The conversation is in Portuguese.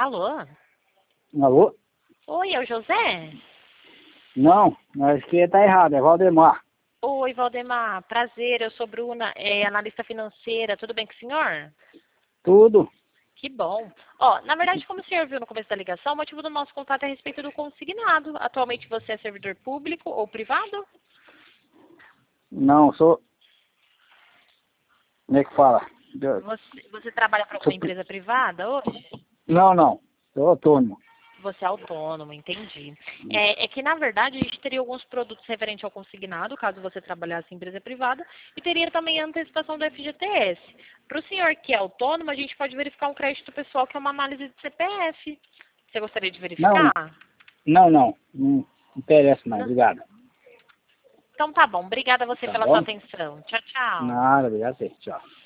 Alô? Alô? Oi, é o José? Não, acho que tá errado, é Valdemar. Oi, Valdemar. Prazer, eu sou Bruna, analista financeira. Tudo bem com o senhor? Tudo. Que bom. Ó, na verdade, como o senhor viu no começo da ligação, o motivo do nosso contato é a respeito do consignado. Atualmente você é servidor público ou privado? Não, sou. Como é que fala? Você trabalha para alguma empresa privada hoje? Não, sou autônomo. Você é autônomo, entendi. É que, na verdade, a gente teria alguns produtos referentes ao consignado, caso você trabalhasse em empresa privada, e teria também a antecipação do FGTS. Para o senhor que é autônomo, a gente pode verificar um crédito pessoal, que é uma análise de CPF. Você gostaria de verificar? Não interessa mais, Não. obrigado. Então tá bom. Obrigada a você Tá pela sua bom? atenção. Tchau, tchau. Nada, obrigado a você, tchau.